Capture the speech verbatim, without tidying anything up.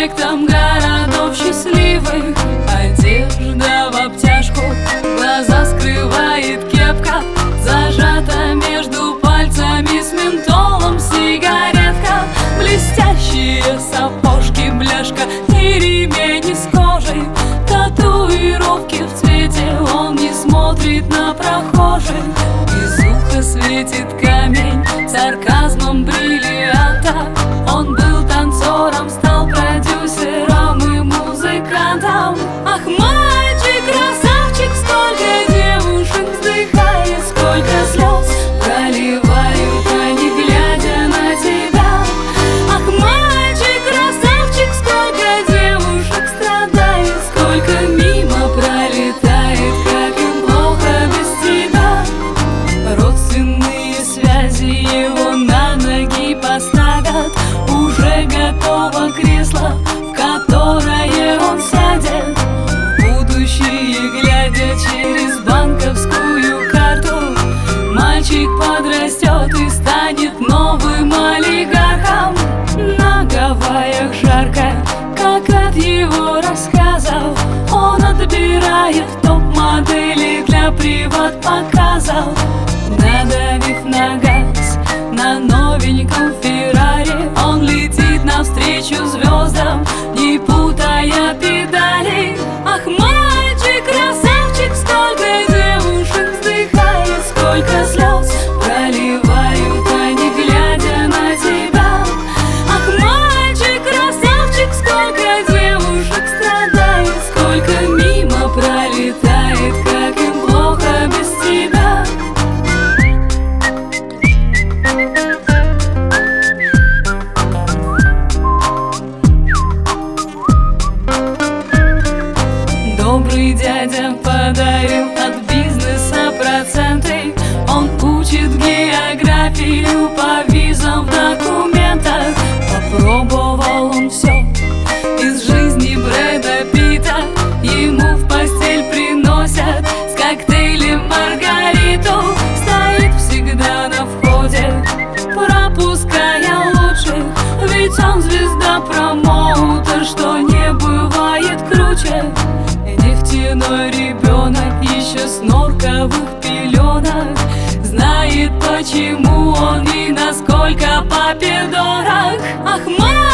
проспектам городов счастливых. Одежда в обтяжку, глаза скрывает кепка, зажата между пальцами с ментолом сигаретка. Блестящие сапожки, бляшка и ремень из кожи, татуировки в цвете, он не смотрит на прохожих. Из уха светит камень сарказмом бриллианта. Он был танцором, стал продюсером и музыкантом. Ах, мальчик, красавчик, сколько девушек вздыхает, сколько слез проливают они, глядя на тебя. Ах, мальчик, красавчик, сколько девушек страдает, сколько мимо пролетает, как им плохо без тебя. Родственные связи его на ноги поставят, уже готово кресло, в которое он сядет. В будущее глядя через банковскую карту, мальчик подрастет и станет новым олигархом. На Гавайях жарко, как от его рассказов, он отбирает топ-модели для приват-показов. Надавив на газ на новеньком Феррари, он летит навстречу звездам, не путая педали. Ах, мальчик, красавчик, сколько девушек вздыхает, сколько слез проливают они, глядя на тебя. Ах, мальчик, красавчик, сколько девушек страдает, сколько мимо пролетает, как им плохо без тебя. Добрый дядя подарил от бизнеса проценты, он учит географию по визам в документах. Попробовал он все из жизни Брэда Питта, ему в постель приносят с коктейлем Маргариту. Стоит всегда на входе, пропуская лучших, ведь он звезда-промоутер, что не бывает круче. Нефтяной ребенок еще с норковых пеленок знает, почему он и насколько папе дорог. Ах, мама!